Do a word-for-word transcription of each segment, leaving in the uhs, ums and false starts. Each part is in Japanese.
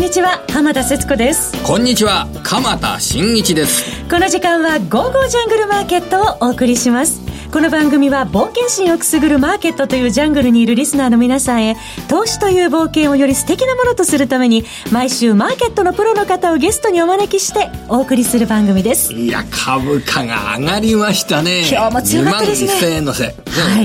にちは、浜田節子です。 こんにちは、鎌田新一です。 この時間はゴーゴージャングルマーケットをお送りします。この番組は冒険心をくすぐるマーケットというジャングルにいるリスナーの皆さんへ、投資という冒険をより素敵なものとするために、毎週マーケットのプロの方をゲストにお招きしてお送りする番組です。 いや、株価が上がりましたね。 今日も強かったですね。 にまんせんえんのせ、はい、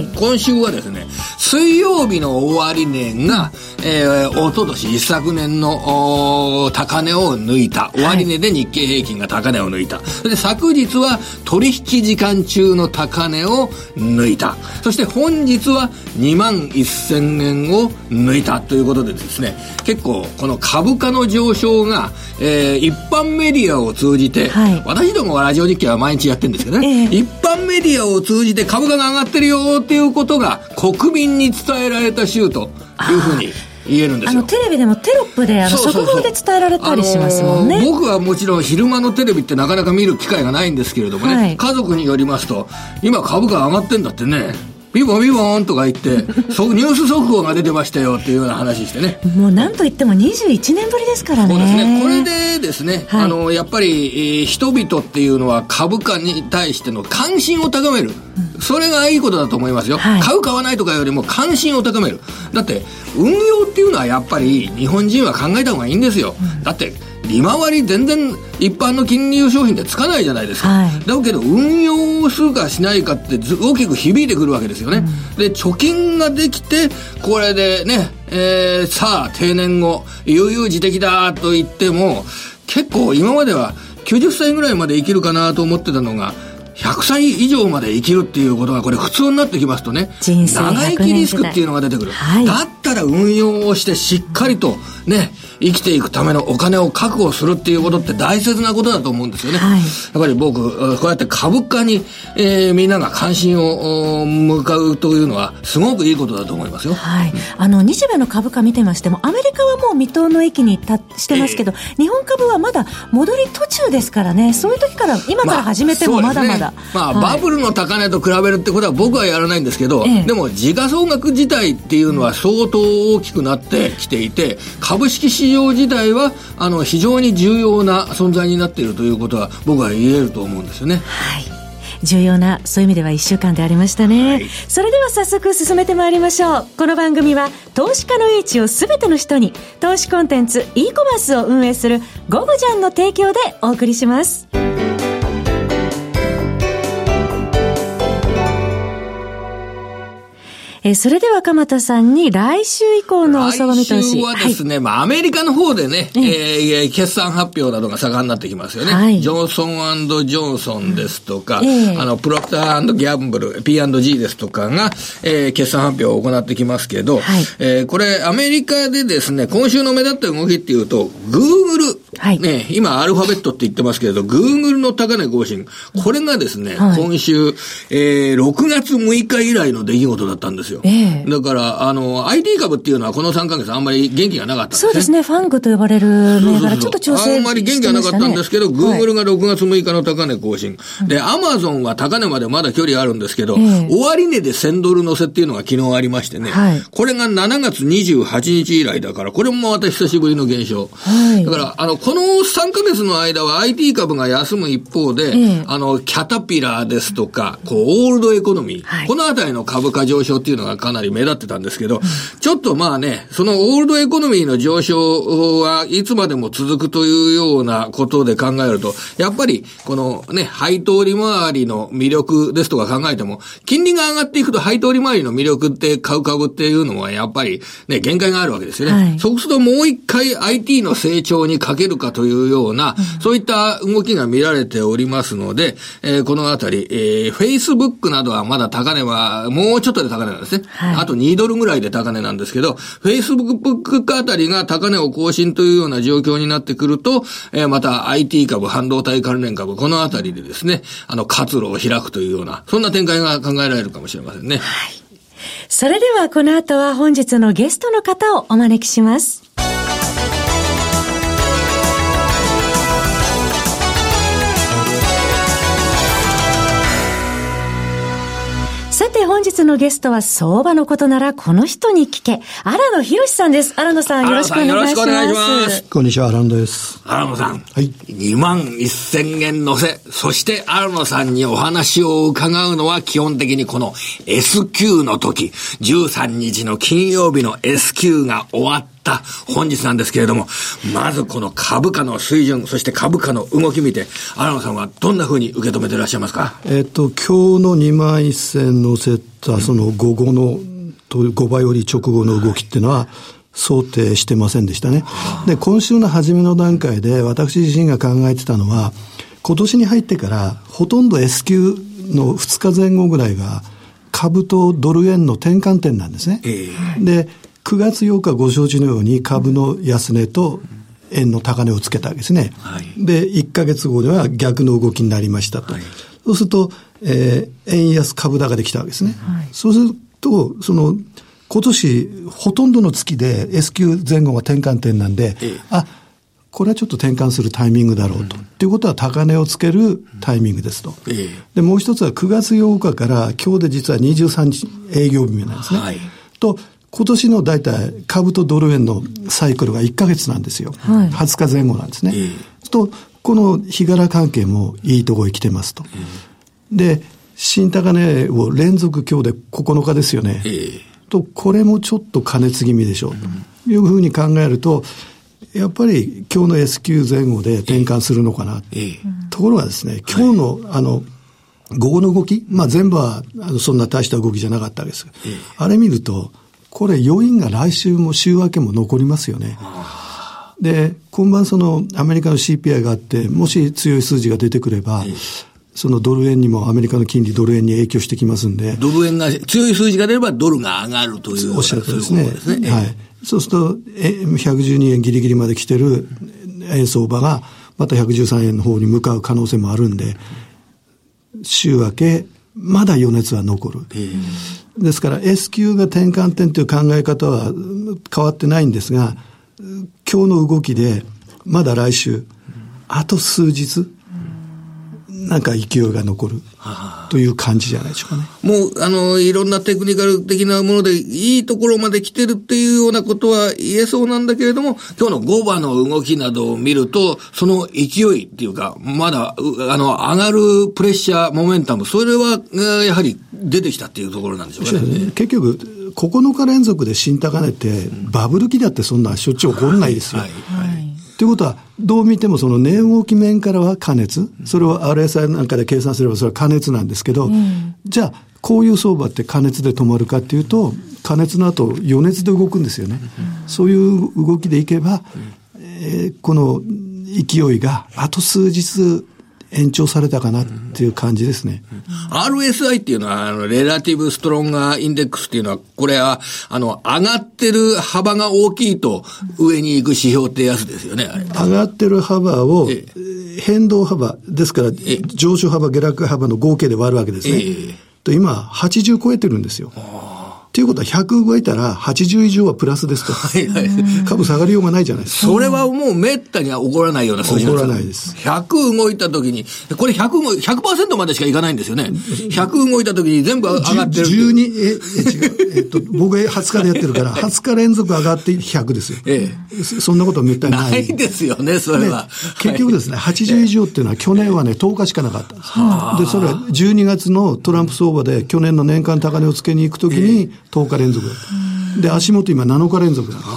今週はですね、水曜日の終値が、えー、おととし一昨年の高値を抜いた。終値で日経平均が高値を抜いた、はい、それで昨日は取引時間中の高値を抜いた。そして本日はにまんせんえんを抜いたということでですね、結構この株価の上昇が、えー、一般メディアを通じて、はい、私どもはラジオ日経は毎日やってるんですけどね、えー、一般メディアを通じて株価が上がってるよっていうことが国民に伝えられた週というふうに言えるんですよ。 あのテレビでもテロップであの速報で伝えられたりしますもんね。 あのー、僕はもちろん昼間のテレビってなかなか見る機会がないんですけれどもね、はい、家族によりますと、今株価上がってんだってね、ビボンビボンとか言ってニュース速報が出てましたよっていうような話してね、 もうなんといってもにじゅういちねんぶりですからね。 そうですね。これでですね、はい、あのやっぱり、えー、人々っていうのは株価に対しての関心を高める、うん、それがいいことだと思いますよ、はい、買う買わないとかよりも関心を高める。だって運用っていうのはやっぱり日本人は考えた方がいいんですよ、うん、だって利回り全然一般の金融商品でつかないじゃないですか、はい、だけど運用するかしないかって大きく響いてくるわけですよね、うん、で貯金ができてこれでね、えー、さあ定年後悠々自適だと言っても、結構今まではきゅうじゅっさいぐらいまで生きるかなと思ってたのがひゃくさい以上まで生きるっていうことがこれ普通になってきますとね、長生きリスクっていうのが出てくる、はい、だったら運用をしてしっかりとね生きていくためのお金を確保するっていうことって大切なことだと思うんですよね、はい、やっぱり僕こうやって株価に、えー、みんなが関心を向かうというのはすごくいいことだと思いますよ、 はい、あの日米の株価見てましてもアメリカはもう未踏の域に達してますけど、えー、日本株はまだ戻り途中ですからね。そういう時から今から始めてもまだまだ、 まあ、まあ、バブルの高値と比べるってことは僕はやらないんですけど、ええ、でも時価総額自体っていうのは相当大きくなってきていて、株式市場自体はあの非常に重要な存在になっているということは僕は言えると思うんですよね。 はい、重要な、そういう意味ではいっしゅうかんでありましたね、はい、それでは早速進めてまいりましょう。この番組は投資家の英知をすべての人に、投資コンテンツ e コマースを運営するゴゴジャンの提供でお送りします。えー、それでは鎌田さんに来週以降のお相場見通し。 来週はですね、はい、まあアメリカの方でね、えーえー、決算発表などが盛んになってきますよね、はい、ジョンソン&ジョンソンですとか、えー、あのプロクター&ギャンブル ピーアンドジー ですとかが、えー、決算発表を行ってきますけど、はい、えー、これアメリカでですね、今週の目立った動きっていうと Google、はい、ね、今アルファベットって言ってますけれど Google の高値更新、これがですね、はい、今週、えー、ろくがつむいか以来の出来事だったんですよ、えー、だからあの アイティー 株っていうのはこのさんかげつあんまり元気がなかったんですね。 そうですね、ファングと呼ばれる銘柄ちょっと調整してましたね。 あんまり元気がなかったんですけど、はい、Google がろくがつむいかの高値更新、うん、で Amazon は高値までまだ距離あるんですけど、えー、終値でせんドル乗せっていうのが昨日ありましてね、はい、これがしちがつにじゅうはちにち以来だから、これもまた久しぶりの減少、はい、だからあのこのさんかげつの間は アイティー 株が休む一方で、えー、あのキャタピラーですとかこうオールドエコノミー、はい、このあたりの株価上昇っていうのがかなり目立ってたんですけど、うん、ちょっとまあね、そのオールドエコノミーの上昇はいつまでも続くというようなことで考えると、やっぱりこのね、配当利回りの魅力ですとか考えても、金利が上がっていくと配当利回りの魅力って買う株っていうのはやっぱりね、限界があるわけですよね。はい、そうするともう一回 アイティー の成長にかけるかというような、うん、そういった動きが見られておりますので、えー、このあたり、えー、Facebook などはまだ高値はもうちょっとで高値なんですね。はい、あとにドルぐらいで高値なんですけど、Facebook あたりが高値を更新というような状況になってくると、えー、また アイティー 株、半導体関連株、このあたりでですね、あの活路を開くというような、そんな展開が考えられるかもしれませんね。はい。 それではこの後は本日のゲストの方をお招きします。さて本本日のゲストは相場のことならこの人に聞け、荒野博さんです。荒野さんよろしくお願いします。よろしくお願いします。 こんにちは、荒野です。 荒野さん。 はい。 にまんせんえん乗せ、そして荒野さんにお話を伺うのは基本的にこの S q の時、じゅうさんにちの金曜日の S q が終わった本日なんですけれども、まずこの株価の水準、そして株価の動き見て、荒野さんはどんな風に受け止めていらっしゃいますか？ えっと、今日のにまんせん乗せたその午後の、ごばいより直後の動きっていうのは想定してませんでしたね。で、今週の初めの段階で私自身が考えてたのは、今年に入ってからほとんど S q のふつかぜん後ぐらいが株とドル円の転換点なんですね。えー、で、くがつようかご承知のように株の安値と円の高値をつけたわけですね。はい、で、いっかげつごでは逆の動きになりましたと。はい、そうすると、えー、円安株高できたわけですね。はい、そうすると、その、今年ほとんどの月で S q 前後が転換点なんで、ええ、あ、これはちょっと転換するタイミングだろうと。うん、っていうことは高値をつけるタイミングですと。ええ、で、もう一つはくがつようかから今日で実はにじゅうさんにち営業日目なんですね。はい、と、今年の大体株とドル円のサイクルがいっかげつなんですよ。はい、はつかぜん後なんですね。ええ、と、この日柄関係もいいところに来てますと。え、で、新高値を連続今日でここのかですよね。えー、と、これもちょっと過熱気味でしょうというふうに考えると、やっぱり今日の S q 前後で転換するのかな。えー、ところがですね、今日の、はい、あの、午後の動き、まあ全部はあのそんな大した動きじゃなかったわけです。えー、あれ見ると、これ要因が来週も週明けも残りますよね。で、今晩そのアメリカの シーピーアイ があって、もし強い数字が出てくれば、えーそのドル円にもアメリカの金利ドル円に影響してきますんで。 ドル円が強い数字が出ればドルが上がるという。 おっしゃるとですね。そうですね。はい。そうすると、ひゃくじゅうにえんギリギリまで来てる円相場がまたひゃくじゅうさんえんの方に向かう可能性もあるんで、週明け、まだ余熱は残る。ですから S q が転換点という考え方は変わってないんですが、今日の動きでまだ来週、あと数日、なんか勢いが残るという感じじゃないでしょうかね。 もう、あの、いろんなテクニカル的なものでいいところまで来てるっていうようなことは言えそうなんだけれども、今日のごばの動きなどを見ると、その勢いっていうか、まだ、あの、上がるプレッシャー、モメンタム、それは、やはり出てきたっていうところなんでしょうかね。 結局、ここのか連続で新高値って、バブル期だってそんなしょっちゅう起こらないですよ。はいはいはい、ということは、どう見てもその値動き面からは過熱。それを アールエスアイ なんかで計算すればそれは過熱なんですけど、うん、じゃあ、こういう相場って過熱で止まるかっていうと、過熱の後、余熱で動くんですよね。うん、そういう動きでいけば、うんえー、この勢いがあと数日延長されたかなっていう感じですね。 うん、アールエスアイ っていうのは、あの、レラティブストロンガーインデックスっていうのは、これは、あの、上がってる幅が大きいと上に行く指標ってやつですよね、あれ。 上がってる幅を、変動幅、ですから、上昇幅、下落幅の合計で割るわけですね。ええ、と今、はちじゅう超えてるんですよ。ということはひゃく超えたらはちじゅう以上はプラスですと。はいはい。株下がりようがないじゃないですか。 それはもう滅多には起こらないような数字なんです。 起こらないです。 ひゃく動いたときに、これひゃく、ひゃくパーセント までしかいかないんですよね。ひゃく動いたときに全部上がってる。 じゅうに、え、え、違う。えっと、僕はつかでやってるから、はつか連続上がってひゃくですよ。ええ。そんなことは滅多にない。 ないですよね、それは。ね、 結局ですね、はちじゅう以上っていうのは去年はね、とおかしかなかったんです。で、それはじゅうにがつのトランプ相場で去年の年間高値をつけに行くときにとおか連続だった。で、足元今なのか連続なんです。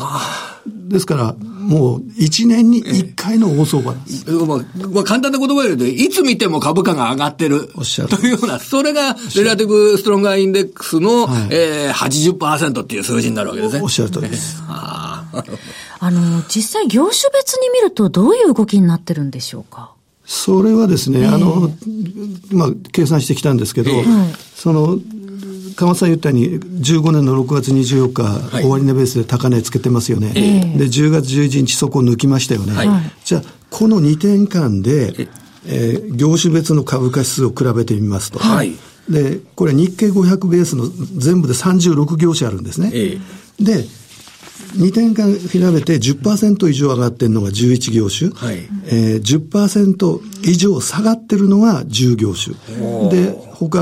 ですから、もういちねんにいっかいの大相場なんです。 まあ、まあ、簡単な言葉で言うと、いつ見ても株価が上がってる。 おっしゃる。 というような、それが、レラティブストロンガーインデックスの、はいえー、はちじゅっパーセント っていう数字になるわけですね。 おっしゃるとおりです。 ああの、実際業種別に見るとどういう動きになってるんでしょうか。 それはですね、えー、あの、まあ、計算してきたんですけど、えー、その、川さん言ったようにじゅうごねんのろくがつにじゅうよっか、はい、終値ベースで高値つけてますよね、えー、でじゅうがつじゅういちにちそこを抜きましたよね、はい、じゃあこのにてんかんで、えー、業種別の株価指数を比べてみますと、はい、でこれ日経ごひゃくベースの全部でさんじゅうろくぎょうしゃあるんですね、えー、でにてんかん比べて じゅっパーセント 以上上がってるのがじゅういちぎょうしゅ、はいえー、じゅっパーセント 以上下がってるのがじゅうぎょうしゅで他に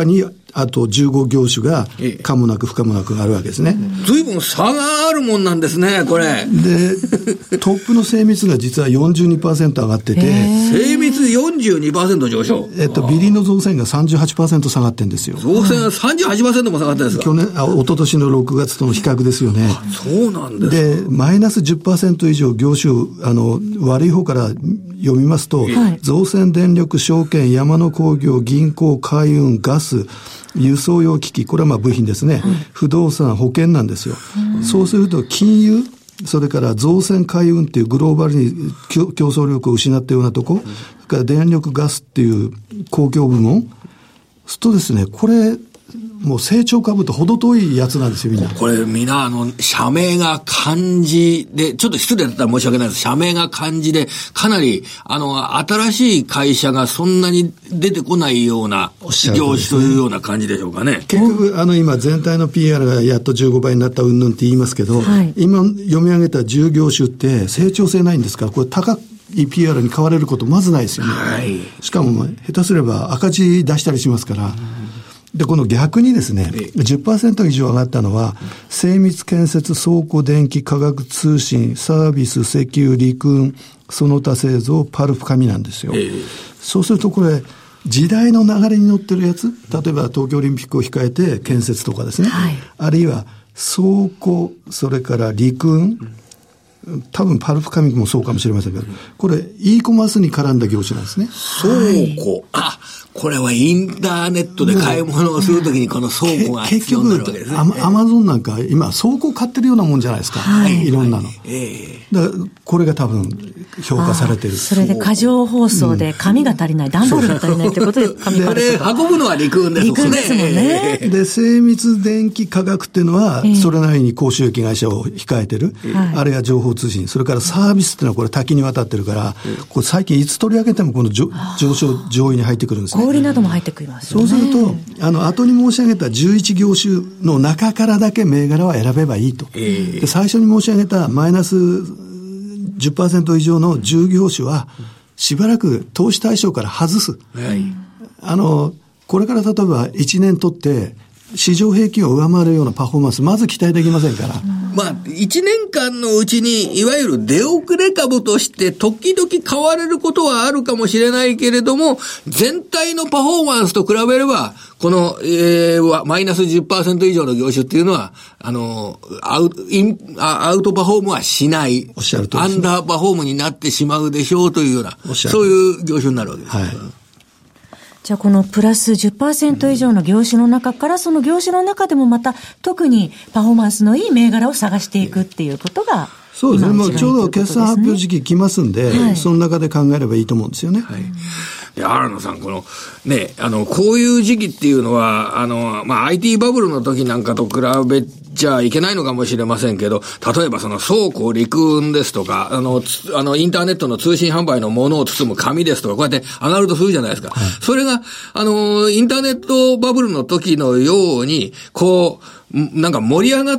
あとじゅうご業種が可もなく不可もなくあるわけですね。 随分差があるもんなんですね、これ。 で、トップの精密が実は よんじゅうにパーセント 上がってて、 精密 よんじゅうにパーセント 上昇。 えっと、ビリの造船が さんじゅうはちパーセント 下がってるんですよ。 造船は さんじゅうはちパーセント も下がってるんですか？ 去年、あ、一昨年のろくがつとの比較ですよね。 そうなんですか。 で、マイナス じゅっパーセント 以上業種、あの、悪い方から読みますと、はい、造船、電力、証券、山の工業、銀行、海運、ガス、輸送用機器、これはまあ部品ですね、うん、不動産、保険なんですよ。そうすると金融、それから造船海運っていうグローバルに競争力を失ったようなとこ、それから電力ガスっていう公共部門、するとですね、これもう成長株と程遠いやつなんですよ、みんな。 これみんなあの社名が漢字で、ちょっと失礼だったら申し訳ないです。社名が漢字でかなりあの新しい会社がそんなに出てこないような業種というような感じでしょうかね。 結局あの今全体の ピーアール がやっとじゅうごばいになった云々って言いますけど、はい、今読み上げたじゅう業種って成長性ないんですから、これ高い ピーアール に買われることまずないですよね。はい、しかも下手すれば赤字出したりしますから。で、この逆にですね、じゅっパーセント 以上上がったのは、精密建設、倉庫、電気、化学通信、サービス、石油、陸運、その他製造、パルプ、紙なんですよ。えー、そうするとこれ、時代の流れに乗ってるやつ、例えば東京オリンピックを控えて建設とかですね、はい、あるいは倉庫、それから陸運、多分パルプ紙もそうかもしれませんけど、これ e コマースに絡んだ業種なんですね。 倉庫、あ、これはインターネットで買い物をするときにこの倉庫が必要になるわけですね。 結局アマゾンなんか今倉庫買ってるようなもんじゃないですか。はい、いろんなの。はい、えー、だからこれが多分評価されてる。 それで過剰包装で紙が足りない、うん、段ボールが足りないってことで紙パルプが。 運ぶのは陸運ですもんね。陸運ですもんね。 で、精密電気化学っていうのはそれなりに高収益会社を控えてる。えー、あるいは情報通信、それからサービスっていうのはこれ多岐にわたってるから、これ最近いつ取り上げてもこの上昇上位に入ってくるんですね。 小売なども入ってくる。 そうすると、あの、後に申し上げたじゅういち業種の中からだけ銘柄は選べばいいと。えー、で、最初に申し上げたマイナス じゅっパーセント 以上のじゅう業種は、しばらく投資対象から外す。はい、あの、これから例えばいちねん取って、市場平均を上回るようなパフォーマンス、まず期待できませんから。 まあ、いちねんかんのうちに、いわゆる出遅れ株として、時々買われることはあるかもしれないけれども、全体のパフォーマンスと比べれば、この、えー、マイナス じゅっパーセント 以上の業種っていうのは、あの、アウト、イン、アウトパフォームはしない。 おっしゃるとおりです。 アンダーパフォームになってしまうでしょうというような、そういう業種になるわけです。はい。 じゃあこのプラス じゅっパーセント 以上の業種の中から、その業種の中でもまた特にパフォーマンスのいい銘柄を探していくっていうことが、 そうですね。もうちょうど決算発表時期来ますんで、はい、その中で考えればいいと思うんですよね。はい。 で、新野さん、この、ね、あの、こういう時期っていうのは、あの、まあ、アイティー バブルの時なんかと比べちゃいけないのかもしれませんけど、例えばその倉庫、陸運ですとか、あの、あの、インターネットの通信販売のものを包む紙ですとか、こうやって上がるとするじゃないですか。はい、それが、あの、インターネットバブルの時のように、こう、なんか盛り上がって、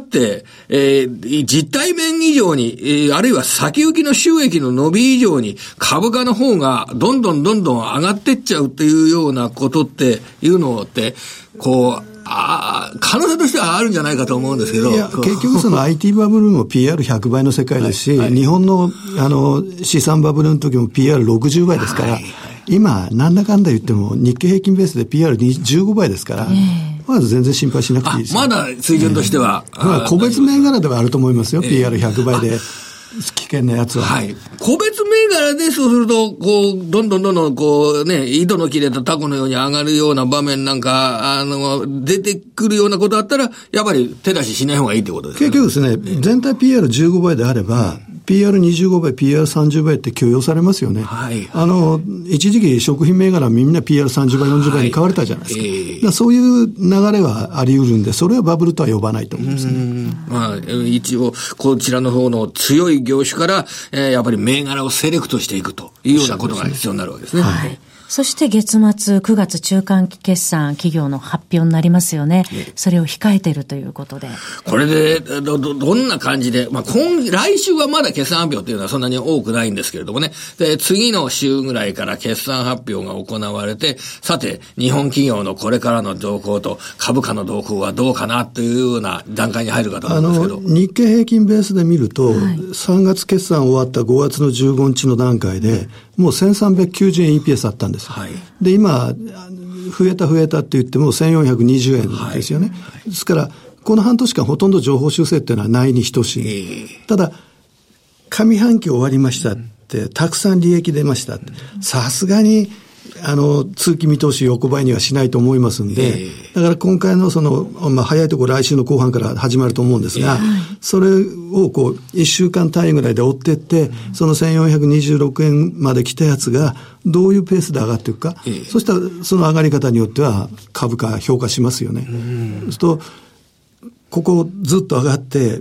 えー、実体面以上に、えー、あるいは先行きの収益の伸び以上に株価の方がどんどんどんどん上がってっちゃうっていうようなことっていうのって、こう、あ可能性としてはあるんじゃないかと思うんですけど。 いや、結局その アイティー バブルも ピーアールひゃく 倍の世界ですし、はいはい、日本のあの資産バブルの時も ピーアールろくじゅう 倍ですから、はいはい、今なんだかんだ言っても日経平均ベースで ピーアールじゅうご 倍ですから、まず全然心配しなくていいです。 まだ水準としては、 えーまあ、個別銘柄ではあると思いますよ、えー、ピーアールひゃく 倍で危険なやつは。 はい。個別銘柄でそうすると、こう、どんどんどんどん、こうね、糸の切れたタコのように上がるような場面なんか、あの、出てくるようなことあったら、やっぱり手出ししない方がいいってことですね。 結局ですね、えー、全体 ピーアールじゅうご 倍であれば、うんピーアールにじゅうご 倍、ピーアールさんじゅう 倍って許容されますよね。はい。あの、一時期食品銘柄みんな ピーアールさんじゅう 倍、よんじゅう倍に買われたじゃないですか。はいえー、だそういう流れはあり得るんで、それはバブルとは呼ばないと思うんですね。うんまあ、一応、こちらの方の強い業種から、えー、やっぱり銘柄をセレクトしていくというようなことが必要になるわけですね。 はい。 そして月末くがつ中間期決算企業の発表になりますよね。それを控えているということで。 これで、ど、ど、どんな感じで、まあ、今、来週はまだ決算発表っていうのはそんなに多くないんですけれどもね。で、次の週ぐらいから決算発表が行われて、さて、日本企業のこれからの動向と株価の動向はどうかなというような段階に入るかと思うんですけど。 あの、日経平均ベースで見ると、はい、さんがつ決算終わったごがつのじゅうごにちの段階で、もうせんさんびゃくきゅうじゅうえん イーピーエス あったんです。はい、で、今、増えた増えたって言ってもせんよんひゃくにじゅうえんですよね。はいはい、ですから、この半年間ほとんど情報修正っていうのはないに等しい。えー、ただ、上半期終わりましたって、たくさん利益出ましたって。さすがに、あの、通期見通し横ばいにはしないと思いますんで、えー、だから今回のその、まあ、早いところ来週の後半から始まると思うんですが、えー、それをこう、いっしゅうかん単位ぐらいで追ってって、うん、そのせんよんひゃくにじゅうろくえんまで来たやつが、どういうペースで上がっていくか、えー、そしたらその上がり方によっては株価評価しますよね。うん、そうすると、ここずっと上がって、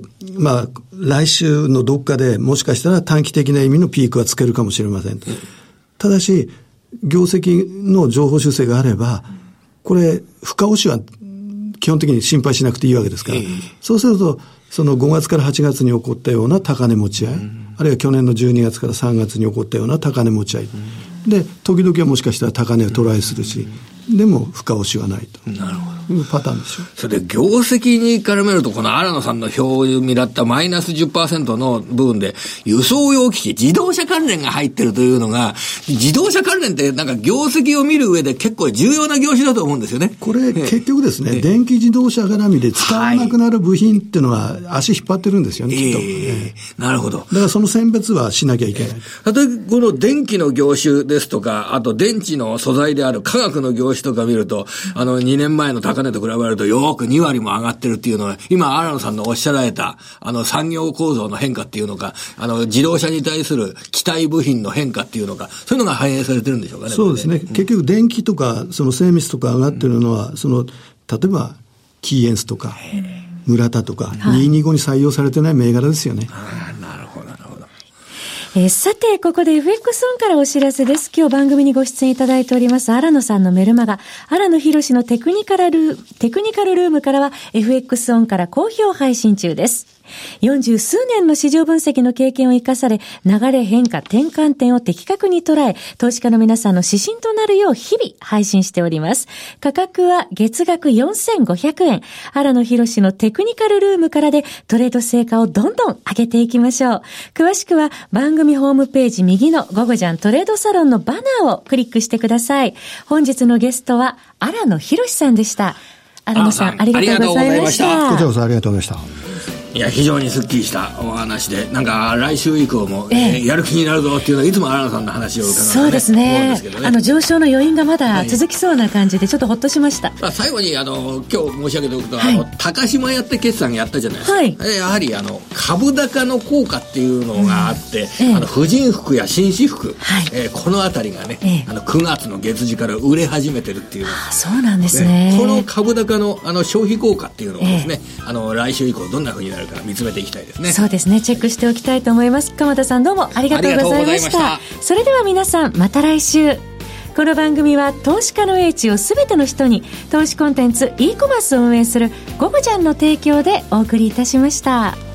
まあ、来週のどっかでもしかしたら短期的な意味のピークはつけるかもしれません。えー、ただし、業績の情報修正があれば、これ、深押しは基本的に心配しなくていいわけですから、えー、そうすると、そのごがつからはちがつに起こったような高値持ち合い、うん、あるいは去年のじゅうにがつからさんがつに起こったような高値持ち合い、うん、で、時々はもしかしたら高値をトライするし、うん、でも深押しはないと。なるほど。いうパターンでしょう。 それで業績に絡めると、この荒野さんの表を見らったマイナス じゅっパーセント の部分で、輸送用機器、自動車関連が入ってるというのが、自動車関連ってなんか業績を見る上で結構重要な業種だと思うんですよね。 これ、結局ですね、電気自動車絡みで使わなくなる部品っていうのは足引っ張ってるんですよね、きっと。 えー、なるほど。だからその選別はしなきゃいけない。 えー、例えばこの電気の業種ですとか、あと電池の素材である化学の業種とか見ると、あのにねんまえの高値と比べるとよーくにわりも上がってるっていうのは、今荒野さんのおっしゃられたあの産業構造の変化っていうのか、あの自動車に対する機体部品の変化っていうのか、そういうのが反映されてるんでしょうかね。 そうですね。うん、結局電気とかその精密とか上がってるのは、うん、その例えばキーエンスとか村田とかにひゃくにじゅうごに採用されてない銘柄ですよね。 はい、なるほどなるほど。 えー、さて、ここで エフエックス オンからお知らせです。今日番組にご出演いただいております、荒野さんのメルマガ、荒野博のテクニカルルーム、テクニカルルームからは エフエックス オンから好評配信中です。よんじゅうすうねんの市場分析の経験を生かされ、流れ変化、転換点を的確に捉え、投資家の皆さんの指針となるよう日々配信しております。価格は月額よんせんごひゃくえん。荒野博のテクニカルルームからでトレード成果をどんどん上げていきましょう。詳しくは番組ホームページ右のゴゴジャントレードサロンのバナーをクリックしてください。本日のゲストは荒野博さんでした。荒野さん、ありがとうございました。 こちらこそありがとうございました。 いや、非常にスッキリしたお話で、なんか来週以降も、えー、やる気になるぞっていうのはいつも荒野さんの話を伺う、ね、 そうですね。ね、あの上昇の余韻がまだ続きそうな感じでちょっとほっとしました。 まあ、最後にあの今日申し上げておくと、はい、あの高島屋って決算やったじゃないですか。はい、やはりあの株高の効果っていうのがあって、うんえー、あの婦人服や紳士服、はいえー、このあたりがね、えー、あのくがつの月次から売れ始めてるっていう。 あ、そうなんですね。 この株高のあの消費効果っていうのをですね、えー、あの来週以降どんな風になるか見つめていきたいですね。 そうですね、チェックしておきたいと思います。鎌田さん、どうもありがとうございました。それでは皆さん、また来週。この番組は投資家の英知をすべての人に、投資コンテンツ e コマースを運営するゴゴジャンの提供でお送りいたしました。